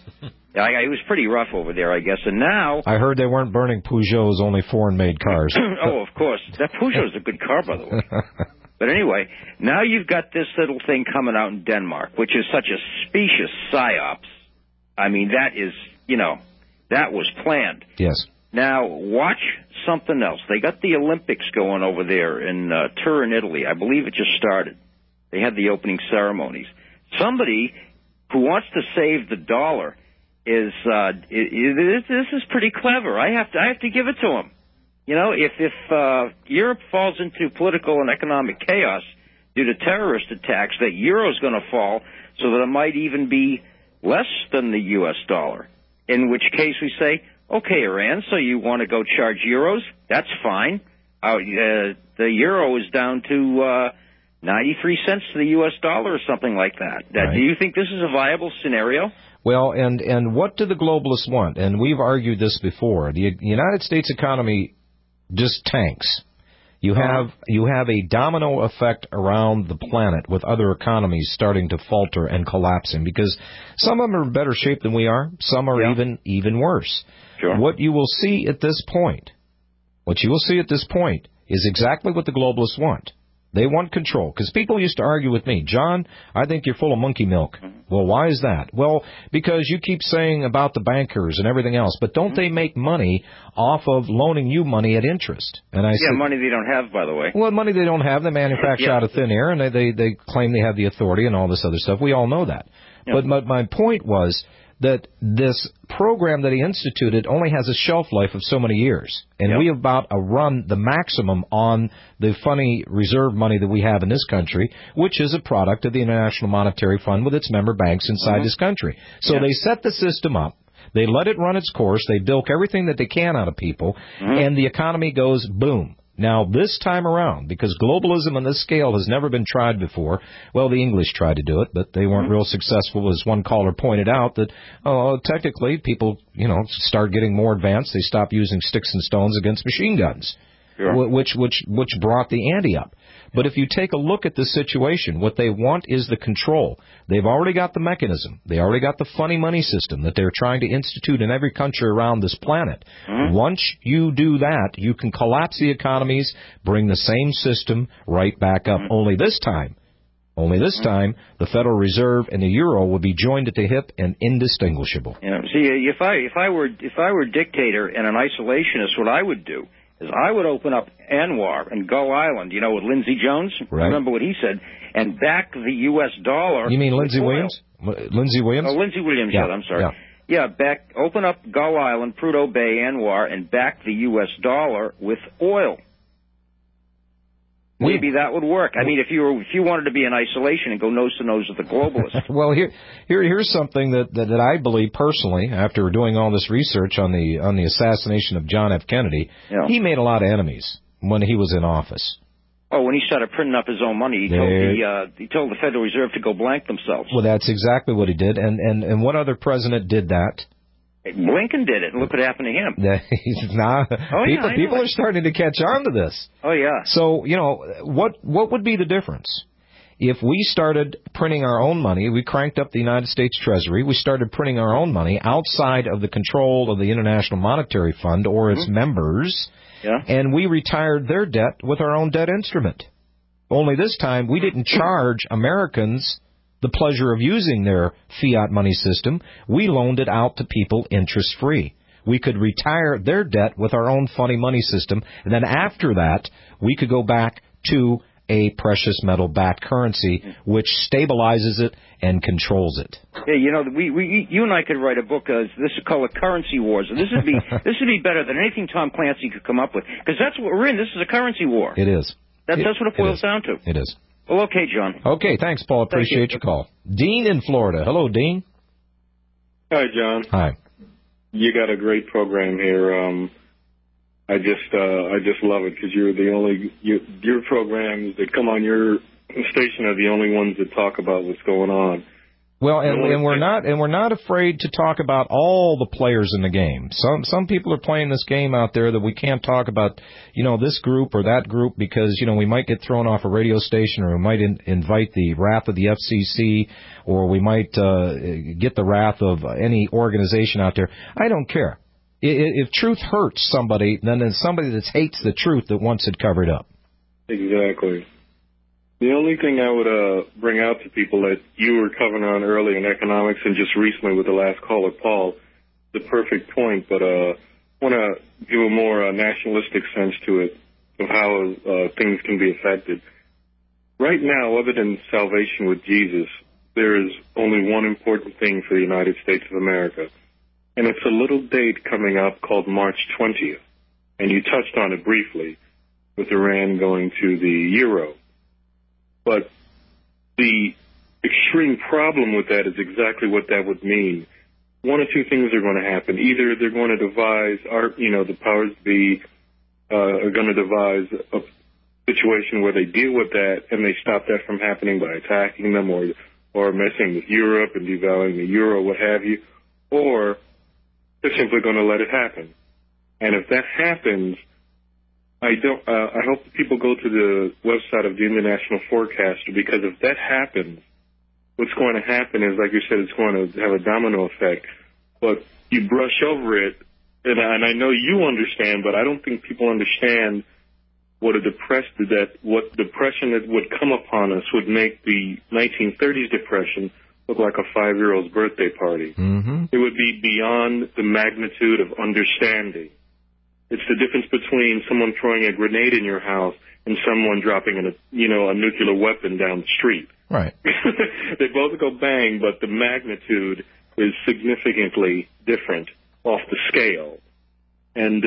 Speaker 12: It was pretty rough over there, I guess. And now...
Speaker 2: I heard they weren't burning Peugeots, only foreign-made cars.
Speaker 12: Oh, of course. That Peugeot's a good car, by the way. But anyway, now you've got this little thing coming out in Denmark, which is such a specious psyops. I mean, that is, that was planned.
Speaker 2: Yes.
Speaker 12: Now, watch something else. They got the Olympics going over there in Turin, Italy. I believe it just started. They had the opening ceremonies. Somebody who wants to save the dollar this is pretty clever. I have to give it to him. If Europe falls into political and economic chaos due to terrorist attacks, that euro's going to fall so that it might even be less than the U.S. dollar. In which case we say, okay, Iran, so you want to go charge euros? That's fine. The euro is down to 93 cents to the U.S. dollar or something like that.
Speaker 2: Right.
Speaker 12: Do you think this is a viable scenario?
Speaker 2: Well, and what do the globalists want? And we've argued this before. The United States economy just tanks. You have a domino effect around the planet with other economies starting to falter and collapsing because some of them are in better shape than we are. Some are even worse.
Speaker 12: Sure.
Speaker 2: What you will see at this point is exactly what the globalists want. They want control. Because people used to argue with me, John, I think you're full of monkey milk. Well, why is that? Well, because you keep saying about the bankers and everything else, but don't they make money off of loaning you money at interest? And I said,
Speaker 12: money they don't have, by the way.
Speaker 2: Well, money they don't have, they manufacture out of thin air, and they claim they have the authority and all this other stuff. We all know that. Yeah. But my point was that this program that he instituted only has a shelf life of so many years. And we have about run the maximum on the funny reserve money that we have in this country, which is a product of the International Monetary Fund with its member banks inside this country. So they set the system up. They let it run its course. They bilk everything that they can out of people. And the economy goes boom. Now, this time around, because globalism on this scale has never been tried before, well, the English tried to do it, but they weren't real successful, as one caller pointed out, that technically people, start getting more advanced. They stop using sticks and stones against machine guns, which brought the ante up. But if you take a look at this situation, what they want is the control. They've already got the mechanism. They already got the funny money system that they're trying to institute in every country around this planet. Once you do that, you can collapse the economies, bring the same system right back up. Only this time, the Federal Reserve and the euro will be joined at the hip and indistinguishable.
Speaker 12: See, if I were a dictator and an isolationist, what I would do is I would open up Anwar and Gull Island, with Lindsey Jones.
Speaker 2: Right.
Speaker 12: Remember what he said, and back the U.S. dollar.
Speaker 2: You mean Lindsey Williams? Lindsey Williams?
Speaker 12: Oh, Lindsey Williams. Yeah, I'm sorry. Yeah, open up Gull Island, Prudhoe Bay, Anwar, and back the U.S. dollar with oil. Maybe that would work. I mean, if you wanted to be in isolation and go nose to nose with the globalists.
Speaker 2: Well, here's something that I believe personally, after doing all this research on the assassination of John F. Kennedy, he made a lot of enemies when he was in office.
Speaker 12: Oh, when he started printing up his own money, he told the Federal Reserve to go blank themselves.
Speaker 2: Well, that's exactly what he did. And what other president did that?
Speaker 12: Lincoln did it, and look what happened to him.
Speaker 2: People are starting to catch on to this.
Speaker 12: Oh, yeah.
Speaker 2: So, what would be the difference? If we started printing our own money, we cranked up the United States Treasury, we started printing our own money outside of the control of the International Monetary Fund or its members, and we retired their debt with our own debt instrument. Only this time, we didn't charge Americans the pleasure of using their fiat money system. We loaned it out to people interest-free. We could retire their debt with our own funny money system, and then after that, we could go back to a precious metal-backed currency, which stabilizes it and controls it.
Speaker 12: Yeah, you and I could write a book. This is called Currency Wars. And this would be better than anything Tom Clancy could come up with, because that's what we're in. This is a currency war.
Speaker 2: It is.
Speaker 12: That's what it boils down to.
Speaker 2: It is.
Speaker 12: Well, okay, John.
Speaker 2: Okay, thanks, Paul. Appreciate your call. Dean in Florida. Hello, Dean.
Speaker 13: Hi, John.
Speaker 2: Hi.
Speaker 13: You got a great program here. I just love it because you're the only your programs that come on your station are the only ones that talk about what's going on.
Speaker 2: Well, and we're not afraid to talk about all the players in the game. Some people are playing this game out there that we can't talk about, this group or that group because, we might get thrown off a radio station, or we might invite the wrath of the FCC, or we might get the wrath of any organization out there. I don't care. If truth hurts somebody, then there's somebody that hates the truth that wants it covered up.
Speaker 13: Exactly. The only thing I would bring out to people that you were covering on early in economics and just recently with the last caller, Paul, the perfect point, but I want to give a more nationalistic sense to it of how things can be affected. Right now, other than salvation with Jesus, there is only one important thing for the United States of America, and it's a little date coming up called March 20th, and you touched on it briefly with Iran going to the euro. But the extreme problem with that is exactly what that would mean. One or two things are going to happen. Either they're going to devise, the powers that be are going to devise a situation where they deal with that and they stop that from happening by attacking them or messing with Europe and devaluing the euro, what have you, or they're simply going to let it happen. And if that happens, I hope that people go to the website of the International Forecaster, because if that happens, what's going to happen is, like you said, it's going to have a domino effect. But you brush over it, and I know you understand, but I don't think people understand what depression that would come upon us would make the 1930s depression look like a 5-year-old's birthday party.
Speaker 2: Mm-hmm.
Speaker 13: It would be beyond the magnitude of understanding. It's the difference between someone throwing a grenade in your house and someone dropping a nuclear weapon down the street.
Speaker 2: Right.
Speaker 13: They both go bang, but the magnitude is significantly different off the scale. And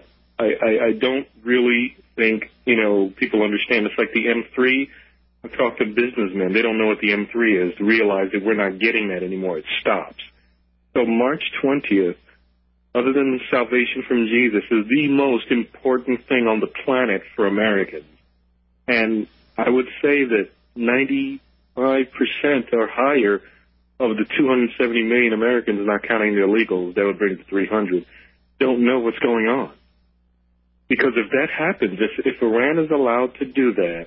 Speaker 13: I don't really think, people understand. It's like the M3. I talk to businessmen. They don't know what the M3 is, to realize that we're not getting that anymore. It stops. So March 20th, other than the salvation from Jesus, is the most important thing on the planet for Americans. And I would say that 95% or higher of the 270 million Americans, not counting the illegals, that would bring it to 300, don't know what's going on. Because if that happens, if Iran is allowed to do that,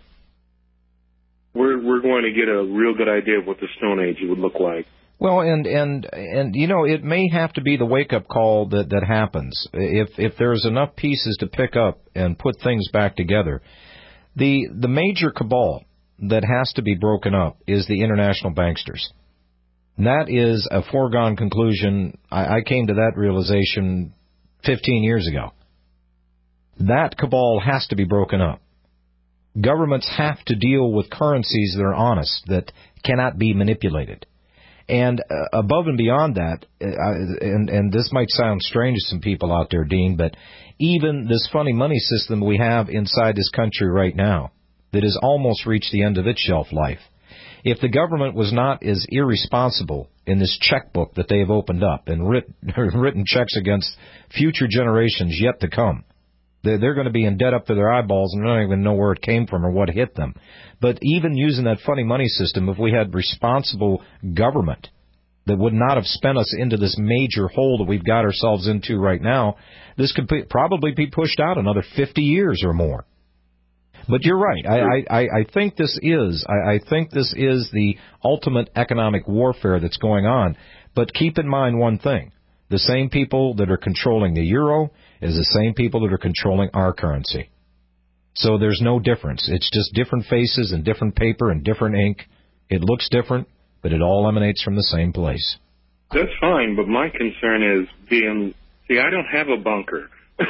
Speaker 13: we're going to get a real good idea of what the Stone Age would look like.
Speaker 2: Well, and it may have to be the wake-up call that happens. If there's enough pieces to pick up and put things back together. The major cabal that has to be broken up is the international banksters. And that is a foregone conclusion. I came to that realization 15 years ago. That cabal has to be broken up. Governments have to deal with currencies that are honest, that cannot be manipulated. And above and beyond that, and this might sound strange to some people out there, Dean, but even this funny money system we have inside this country right now that has almost reached the end of its shelf life, if the government was not as irresponsible in this checkbook that they have opened up and written checks against future generations yet to come, they're going to be in debt up to their eyeballs and don't even know where it came from or what hit them. But even using that funny money system, if we had responsible government that would not have spent us into this major hole that we've got ourselves into right now, this could probably be pushed out another 50 years or more. But you're right. I think this is the ultimate economic warfare that's going on. But keep in mind one thing. The same people that are controlling the euro is the same people that are controlling our currency. So there's no difference. It's just different faces and different paper and different ink. It looks different, but it all emanates from the same place.
Speaker 13: That's fine, but my concern is I don't have a bunker.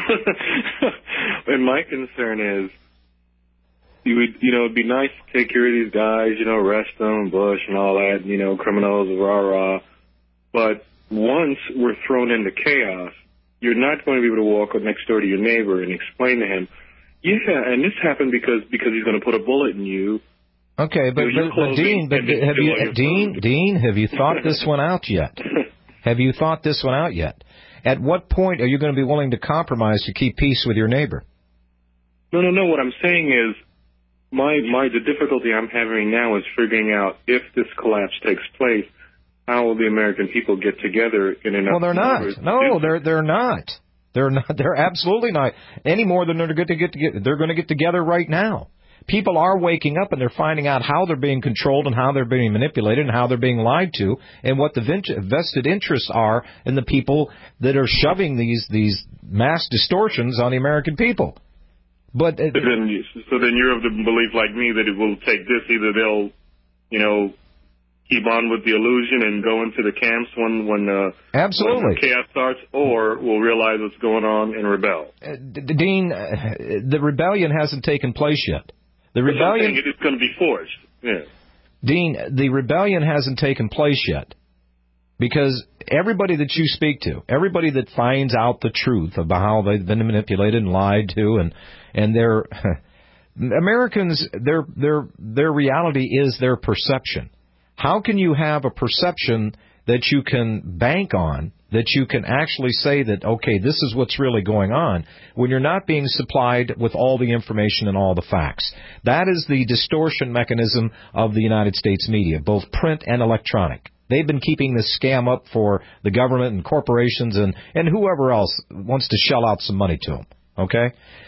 Speaker 13: And my concern is, it'd be nice to take care of these guys, arrest them, Bush and all that, criminals, rah-rah. But once we're thrown into chaos, you're not going to be able to walk next door to your neighbor and explain to him, yeah, and this happened because he's going to put a bullet in you.
Speaker 2: Okay, but Dean, have you thought this one out yet? Have you thought this one out yet? At what point are you going to be willing to compromise to keep peace with your neighbor?
Speaker 13: No. What I'm saying is, the difficulty I'm having now is figuring out if this collapse takes place, how will the American people get together in enough?
Speaker 2: Well, they're not.
Speaker 13: numbers to
Speaker 2: No,
Speaker 13: do
Speaker 2: they're not. They're not. They're absolutely not. Any more than they're going to get together. They're going to get together right now. People are waking up and they're finding out how they're being controlled and how they're being manipulated and how they're being lied to and what the vested interests are in the people that are shoving these mass distortions on the American people. But
Speaker 13: so then you're of the belief like me that it will take this. Either they'll, keep on with the illusion and go into the camps when
Speaker 2: absolutely
Speaker 13: when chaos starts, or we'll realize what's going on and rebel.
Speaker 2: Dean, the rebellion hasn't taken place yet. The rebellion
Speaker 13: it is going to be forced. Yeah.
Speaker 2: Dean, the rebellion hasn't taken place yet because everybody that you speak to, everybody that finds out the truth about how they've been manipulated and lied to, and their Americans, their reality is their perception. How can you have a perception that you can bank on, that you can actually say that, okay, this is what's really going on, when you're not being supplied with all the information and all the facts? That is the distortion mechanism of the United States media, both print and electronic. They've been keeping this scam up for the government and corporations and whoever else wants to shell out some money to them, okay?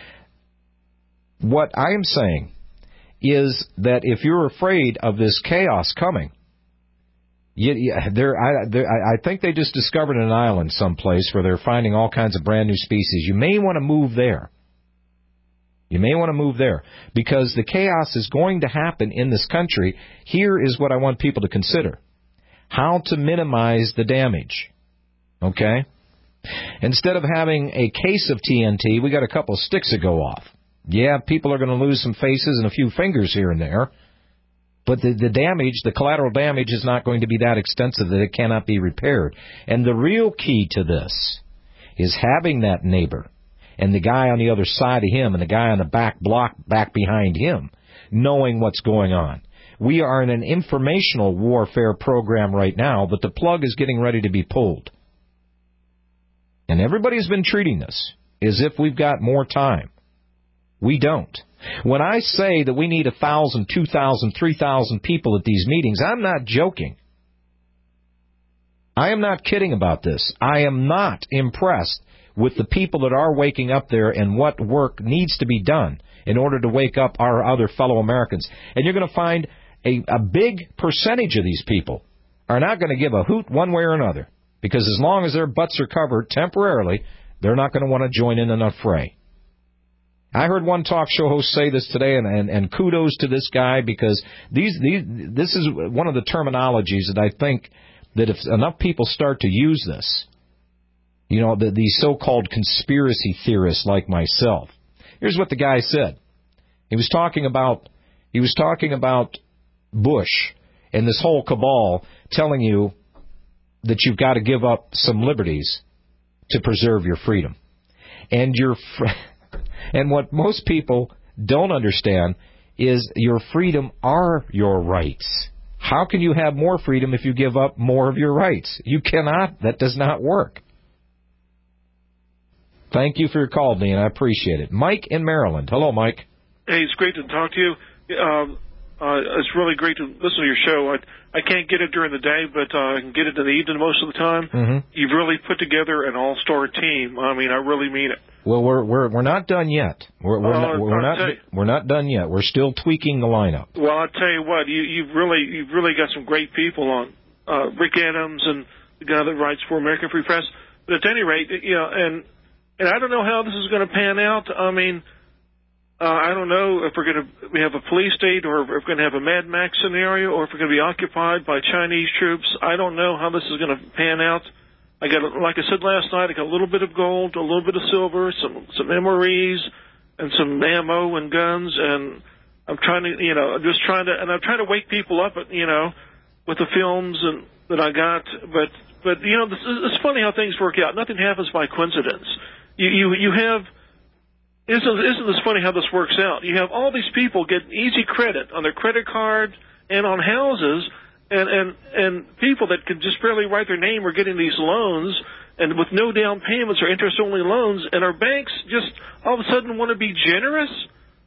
Speaker 2: What I am saying is that if you're afraid of this chaos coming, I think they just discovered an island someplace where they're finding all kinds of brand new species. You may want to move there. You may want to move there because the chaos is going to happen in this country. Here is what I want people to consider. How to minimize the damage. Okay? Instead of having a case of TNT, we got a couple of sticks that go off. Yeah, people are going to lose some faces and a few fingers here and there. But the damage, the collateral damage, is not going to be that extensive that it cannot be repaired. And the real key to this is having that neighbor and the guy on the other side of him and the guy on the back block back behind him knowing what's going on. We are in an informational warfare program right now, but the plug is getting ready to be pulled. And everybody's been treating this as if we've got more time. We don't. When I say that we need 1,000, 2,000, 3,000 people at these meetings, I'm not joking. I am not kidding about this. I am not impressed with the people that are waking up there and what work needs to be done in order to wake up our other fellow Americans. And you're going to find a big percentage of these people are not going to give a hoot one way or another, because as long as their butts are covered temporarily, they're not going to want to join in a fray. I heard one talk show host say this today, and kudos to this guy, because this is one of the terminologies that I think that if enough people start to use this, these so-called conspiracy theorists like myself. Here's what the guy said. He was talking about Bush and this whole cabal telling you that you've got to give up some liberties to preserve your freedom. And what most people don't understand is your freedom are your rights. How can you have more freedom if you give up more of your rights? You cannot. That does not work. Thank you for your call, Dean. I appreciate it. Mike in Maryland. Hello, Mike.
Speaker 14: Hey, it's great to talk to you. It's really great to listen to your show. I can't get it during the day, but I can get it in the evening most of the time.
Speaker 2: Mm-hmm.
Speaker 14: You've really put together an all-star team. I mean, I really mean it.
Speaker 2: Well, we're not done yet. We're not done yet. We're still tweaking the lineup.
Speaker 14: Well, I'll tell you what, you've really got some great people on. Rick Adams and the guy that writes for American Free Press. But at any rate, and I don't know how this is going to pan out. I mean, I don't know if we have a police state, or if we're going to have a Mad Max scenario, or if we're going to be occupied by Chinese troops. I don't know how this is going to pan out. Like I said last night, I got a little bit of gold, a little bit of silver, some MREs, and some ammo and guns, and I'm trying to, I'm trying to wake people up, with the films that I got. But it's funny how things work out. Nothing happens by coincidence. You have. Isn't this funny how this works out? You have all these people get easy credit on their credit card and on houses, and people that can just barely write their name are getting these loans, and with no down payments or interest-only loans, and our banks just all of a sudden want to be generous,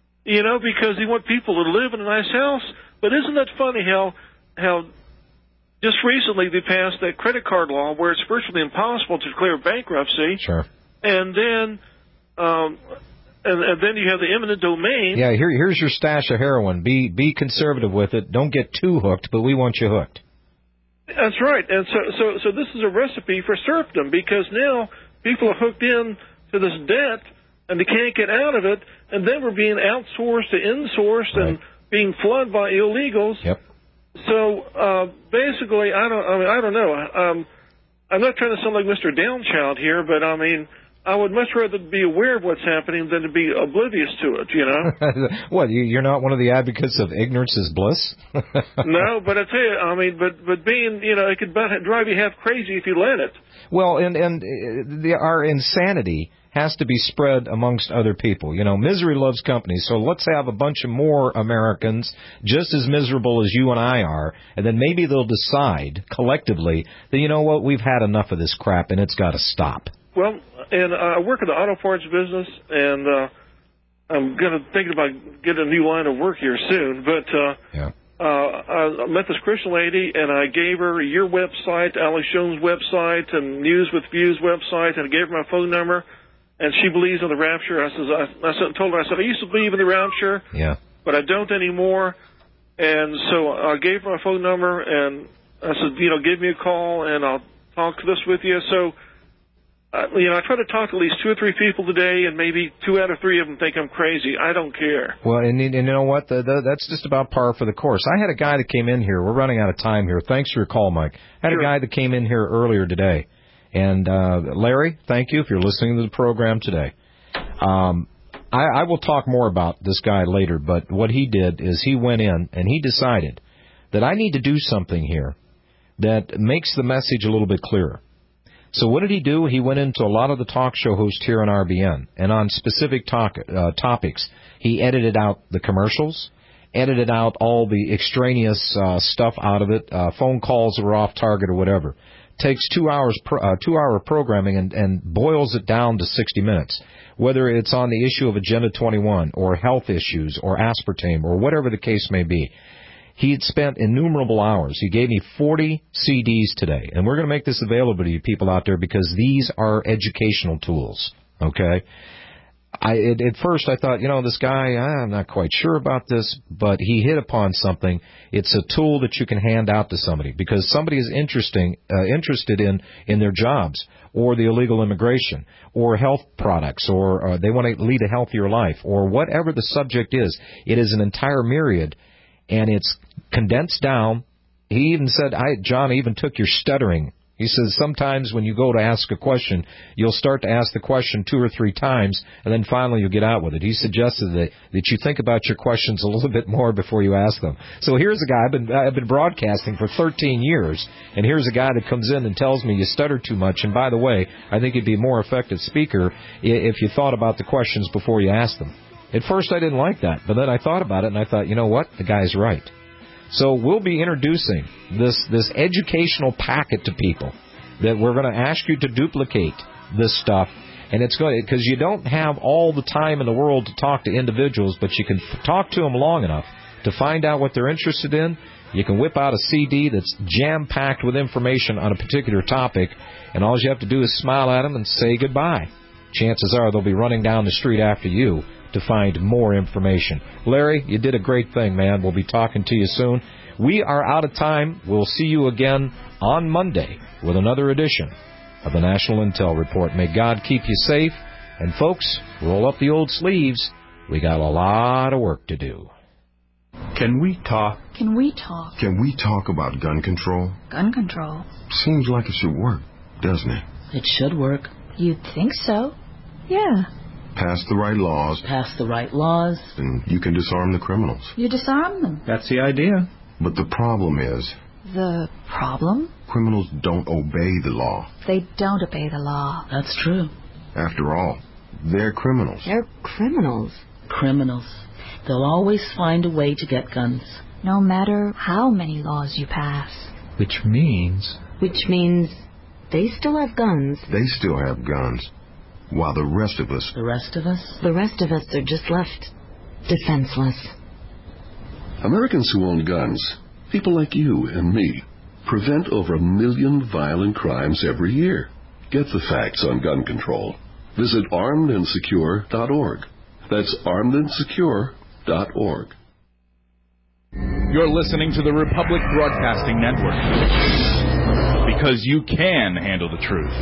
Speaker 14: because they want people to live in a nice house. But isn't that funny how just recently they passed that credit card law where it's virtually impossible to declare bankruptcy.
Speaker 2: Sure.
Speaker 14: And then, and then you have the eminent domain.
Speaker 2: Yeah, here's your stash of heroin. Be conservative with it. Don't get too hooked, but we want you hooked.
Speaker 14: That's right. And so this is a recipe for serfdom, because now people are hooked in to this debt and they can't get out of it, and then we're being outsourced to insourced and being flooded by illegals.
Speaker 2: Yep.
Speaker 14: So basically, I don't know. I'm not trying to sound like Mr. Downchild here, but I mean, I would much rather be aware of what's happening than to be oblivious to it, you know?
Speaker 2: What, you're not one of the advocates of ignorance is bliss?
Speaker 14: No, but I tell you, I mean, but being, you know, it could drive you half crazy if you let it.
Speaker 2: Well, and our insanity has to be spread amongst other people. You know, misery loves company, so let's have a bunch of more Americans just as miserable as you and I are, and then maybe they'll decide collectively that, you know what, we've had enough of this crap and it's got to stop.
Speaker 14: Well, and I work in the auto parts business, and I'm thinking about getting a new line of work here soon. But I met this Christian lady, and I gave her your website, Alex Jones' website, and News with Views website, and I gave her my phone number, and she believes in the rapture. I told her, I used to believe in the rapture, but I don't anymore. And so I gave her my phone number, and I said, you know, give me a call, and I'll talk this with you. So, you know, I try to talk to at least 2 or 3 people today, and maybe 2 out of 3 of them think I'm crazy. I don't care.
Speaker 2: Well, and you know what? That's just about par for the course. I had a guy that came in here. We're running out of time here. Thanks for your call, Mike. I had a guy that came in here earlier today. And Larry, thank you if you're listening to the program today. I will talk more about this guy later, but what he did is he went in and he decided that I need to do something here that makes the message a little bit clearer. So what did he do? He went into a lot of the talk show hosts here on RBN, and on specific topics, he edited out the commercials, edited out all the extraneous stuff out of it, phone calls that were off target or whatever. Takes 2 hours, 2-hour programming and boils it down to 60 minutes. Whether it's on the issue of Agenda 21 or health issues or aspartame or whatever the case may be. He had spent innumerable hours. He gave me 40 CDs today, and we're going to make this available to you people out there because these are educational tools, okay? At first I thought, you know, this guy, I'm not quite sure about this, but he hit upon something. It's a tool that you can hand out to somebody because somebody is interested in their jobs or the illegal immigration or health products or they want to lead a healthier life or whatever the subject is. It is an entire myriad, and it's condensed down. He even said, John, I even took your stuttering. He says sometimes when you go to ask a question, you'll start to ask the question 2 or 3 times, and then finally you'll get out with it. He suggested that you think about your questions a little bit more before you ask them. So here's a guy, I've been broadcasting for 13 years, and here's a guy that comes in and tells me you stutter too much, and by the way, I think you'd be a more effective speaker if you thought about the questions before you asked them. At first I didn't like that, but then I thought about it, and I thought, you know what, the guy's right. So we'll be introducing this educational packet to people that we're going to ask you to duplicate this stuff. And it's going because you don't have all the time in the world to talk to individuals, but you can talk to them long enough to find out what they're interested in. You can whip out a CD that's jam-packed with information on a particular topic, and all you have to do is smile at them and say goodbye. Chances are they'll be running down the street after you to find more information. Larry, you did a great thing, man. We'll be talking to you soon. We are out of time. We'll see you again on Monday with another edition of the National Intel Report. May God keep you safe. And folks, roll up the old sleeves. We got a lot of work to do.
Speaker 15: Can we talk?
Speaker 16: Can we talk?
Speaker 15: Can we talk about gun control?
Speaker 16: Gun control?
Speaker 15: Seems like it should work, doesn't it?
Speaker 16: It should work. You'd think so. Yeah.
Speaker 15: Pass the right laws.
Speaker 16: Pass the right laws.
Speaker 15: And you can disarm the criminals.
Speaker 16: You disarm them.
Speaker 15: That's the idea. But the problem is...
Speaker 16: The problem?
Speaker 15: Criminals don't obey the law.
Speaker 16: They don't obey the law.
Speaker 9: That's true.
Speaker 15: After all, they're criminals.
Speaker 9: They're criminals. Criminals. They'll always find a way to get guns.
Speaker 16: No matter how many laws you pass.
Speaker 15: Which means
Speaker 9: they still have guns.
Speaker 15: They still have guns. While the rest of us...
Speaker 9: The rest of us?
Speaker 8: The rest of us are just left defenseless.
Speaker 17: Americans who own guns, people like you and me, prevent over 1 million violent crimes every year. Get the facts on gun control. Visit armedandsecure.org. That's armedandsecure.org.
Speaker 18: You're listening to the Republic Broadcasting Network. Because you can handle the truth.